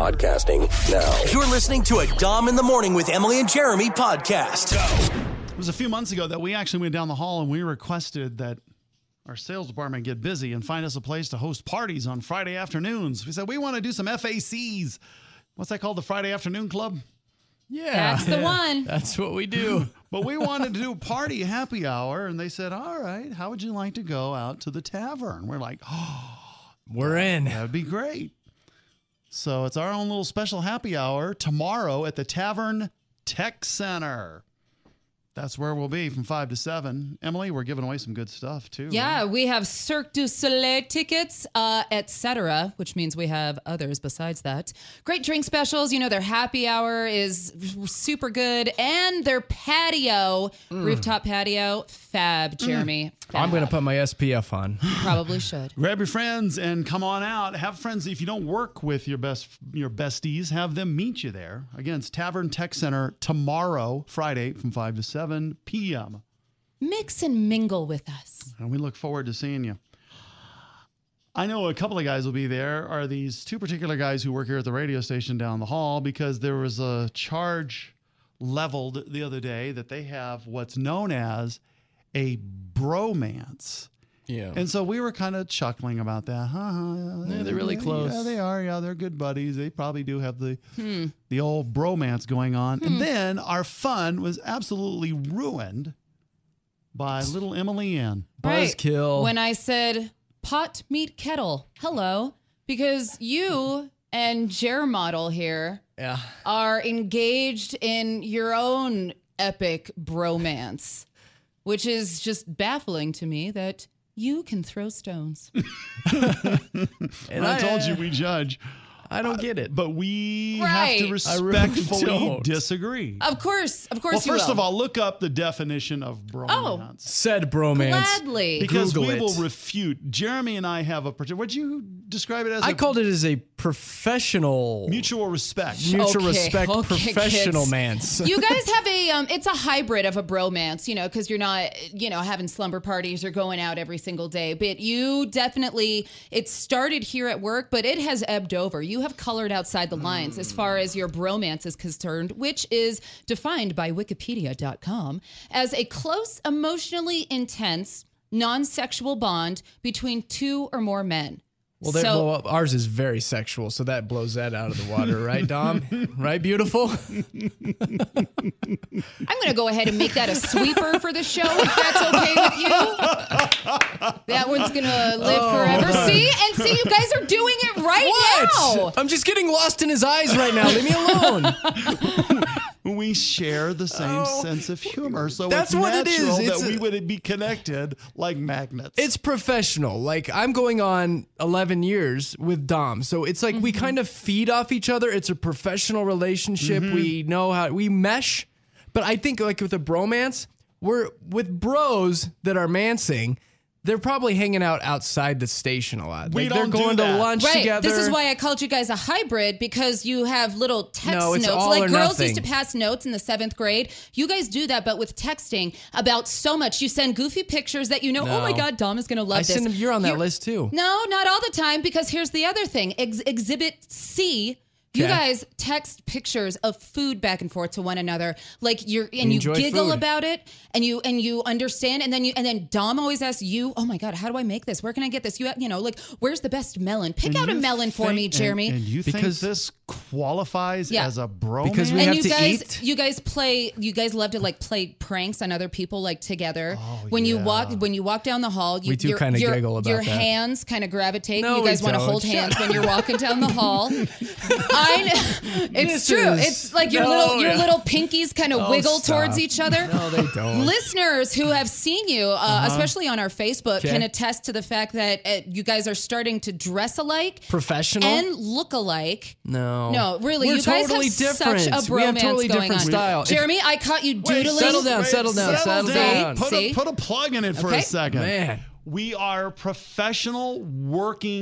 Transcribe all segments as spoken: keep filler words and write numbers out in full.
podcasting now. You're listening to a Dom in the Morning with Emily and Jeremy podcast. It was a few months ago that we actually went down the hall and we requested that our sales department get busy and find us a place to host parties on Friday afternoons. We said, we want to do some F A Cs. What's that called? The Friday Afternoon Club? Yeah. That's the one. That's what we do. But we wanted to do party happy hour, and they said, all right, how would you like to go out to the tavern? We're like, oh, we're in. That would be great. So it's our own little special happy hour tomorrow at the Tavern Tech Center. That's where we'll be from five to seven. Emily, we're giving away some good stuff, too. Yeah, right? we have Cirque du Soleil tickets, uh, et cetera, which means we have others besides that. Great drink specials. You know, their happy hour is super good. And their patio, mm. rooftop patio, fab, Jeremy. Mm. Fab. I'm going to put my S P F on. You probably should. Grab your friends and come on out. Have friends. If you don't work with your best your besties, have them meet you there. Again, it's Tavern Tech Center tomorrow, Friday, from five to seven p.m. Mix and mingle with us. And we look forward to seeing you. I know a couple of guys will be there. Are these two particular guys who work here at the radio station down the hall, because there was a charge leveled the other day that they have what's known as a bromance. Yeah. And so we were kind of chuckling about that. Huh? Yeah, they're really close. Yeah, they are. Yeah, they're good buddies. They probably do have the hmm. the old bromance going on. Hmm. And then our fun was absolutely ruined by little Emily Ann. Right. Buzzkill. When I said pot meet kettle, hello, because you and Jer Model here yeah. are engaged in your own epic bromance, which is just baffling to me that you can throw stones. And I, I told you we judge. I don't get it. But we right. have to respectfully really disagree. Of course. Of course well, you first will. of all, look up the definition of bromance. Oh. Said bromance. Gladly. Because Google we it. will refute. Jeremy and I have a particular... Would you describe it as? I a, called it as a professional... Mutual respect. Mutual Okay, respect okay, professional kids. mance. You guys have a, um, it's a hybrid of a bromance, you know, because you're not, you know, having slumber parties or going out every single day. But you definitely, it started here at work, but it has ebbed over. You have colored outside the lines as far as your bromance is concerned, which is defined by wikipedia dot com as a close, emotionally intense, non-sexual bond between two or more men. Well, they so, blow up. Ours is very sexual, so that blows that out of the water, right, Dom? Right, beautiful? I'm going to go ahead and make that a sweeper for the show, if that's okay with you. That one's going to live Oh, forever. my. See? And see, you guys are doing it right What? now. I'm just getting lost in his eyes right now. Leave me alone. We share the same Oh. sense of humor, so That's it's what it natural is. It's that a- we would be connected like magnets. It's professional. Like, I'm going on eleven years with Dom. So it's like we kind of feed off each other. It's a professional relationship. We know how we mesh. But I think, like, with a bromance, we're with bros that are mancing. They're probably hanging out outside the station a lot. We Like, don't they're going do to that. lunch Right. together. This is why I called you guys a hybrid, because you have little text No, it's notes. all Like or girls nothing. used to pass notes in the seventh grade. You guys do that, but with texting about so much. You send goofy pictures that you know, No. oh my God, Dom is going to love I this. send them, you're on that You're- list too. No, not all the time, because here's the other thing. Ex- Exhibit C. You Okay. guys text pictures of food back and forth to one another, like you're, and you enjoy giggle food. about it, and you and you understand, and then you and then Dom always asks you, "Oh my God, how do I make this? Where can I get this? You, you know, like where's the best melon? Pick And out a you melon for me, think- Jeremy." And, and you Because- think this qualifies Yeah. as a bromance? Because we and have you to guys, eat. you guys play. You guys love to like play pranks on other people, like together. Oh, when you yeah. walk, when you walk down the hall, you, We do your- kinda your- giggle about Your that. hands kind of gravitate. No, you guys we want to don't. hold Shut hands up. when you're walking down the hall. I know. It's This true. is- It's like your No, little your no. little pinkies kind of Oh, wiggle stop. towards each other. No, they don't. Listeners who have seen you, uh, especially on our Facebook, Okay. can attest to the fact that uh, you guys are starting to dress alike Professional? and look alike. No. No, really, We're you guys totally have different. such a bromance we have totally going different on. style. If- Jeremy, I caught you doodling. settle down, settle down, settle down. Put, See? a, put a plug in it for Okay. a second. Man. We are professional working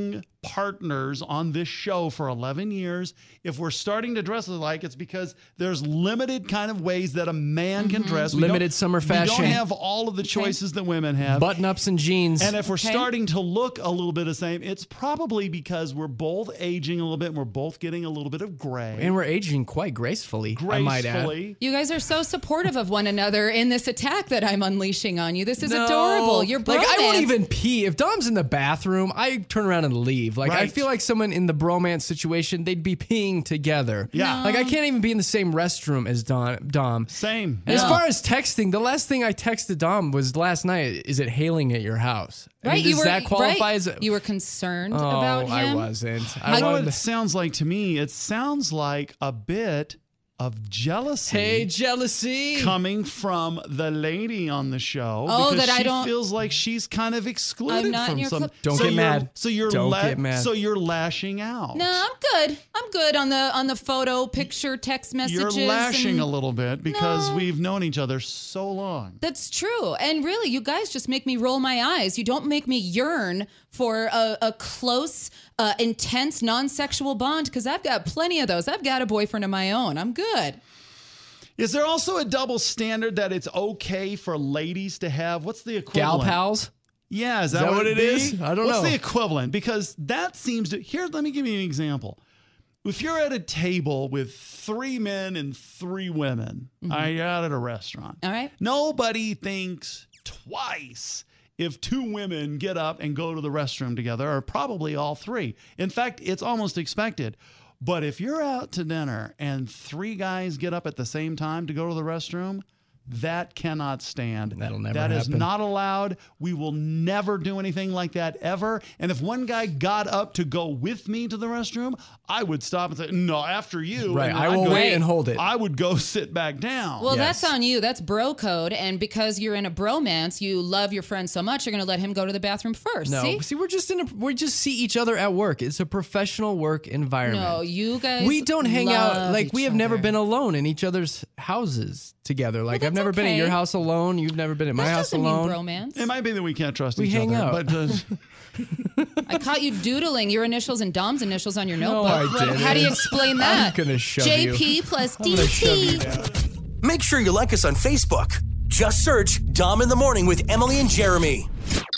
partners on this show for eleven years. If we're starting to dress alike, it's because there's limited kind of ways that a man can dress. We Limited don't- summer We fashion. don't have all of the choices that women have. Button-ups and jeans. And if we're Okay. starting to look a little bit the same, it's probably because we're both aging a little bit and we're both getting a little bit of gray. And we're aging quite gracefully, I might add. gracefully. You guys are so supportive of one another in this attack that I'm unleashing on you. This is No. adorable. You're like I won't bromance. even pee if Dom's in the bathroom. I turn around and leave. Like I Right. feel like someone in the bromance situation, they'd be peeing together. Yeah. Like I can't even be in the same restroom as Dom. Dom. Same. And As Yeah. far as texting, the last thing I texted Dom was last night. Is it hailing at your house? I Right, mean, you does were that qualify right. as? A, You were concerned oh, about him. I wasn't. I I know what wanted it to- sounds like to me. It sounds like a bit of jealousy. Hey, jealousy. coming from the lady on the show. Oh, because that I she don't- feels like she's kind of excluded I'm not in from your some. club. Don't so get you're- mad. So you're Don't la- get mad. So you're lashing out. No, I'm good. I'm good on the on the photo, picture, text messages. You're lashing and- a little bit because No. we've known each other so long. That's true. And really, you guys just make me roll my eyes. You don't make me yearn for a, a close, uh, intense, non-sexual bond because I've got plenty of those. I've got a boyfriend of my own. I'm good. Is there also a double standard that it's okay for ladies to have? What's the Gal equivalent? pals. Yeah, is that, that what, what it it is? is? I don't What's know. the equivalent? Because that seems to. Here, let me give you an example. If you're at a table with three men and three women, Mm-hmm. I out at a restaurant. All right. Nobody thinks twice if two women get up and go to the restroom together, or probably all three. In fact, it's almost expected. But if you're out to dinner and three guys get up at the same time to go to the restroom, that cannot stand. That'll never That is happen. not allowed. We will never do anything like that ever. And if one guy got up to go with me to the restroom, I would stop and say, no, after you. Right. And I I'd will go- wait and hold it. I would go sit back down. Well, Yes. that's on you. That's bro code. And because you're in a bromance, you love your friend so much, you're going to let him go to the bathroom first. No, See? see, we're just in a we just see each other at work. It's a professional work environment. No, you guys. we don't hang out love like we each have never other. been alone in each other's houses together. Like I've that's never been at your okay. house alone. You've never been at my That house doesn't alone. mean bromance. It might be that we can't trust We each hang other. out. But uh, I caught you doodling your initials and Dom's initials on your No, notebook. I didn't. How do you explain that? I'm gonna shove you. J P plus I'm gonna shove you D T. down. Make sure you like us on Facebook. Just search Dom in the Morning with Emily and Jeremy.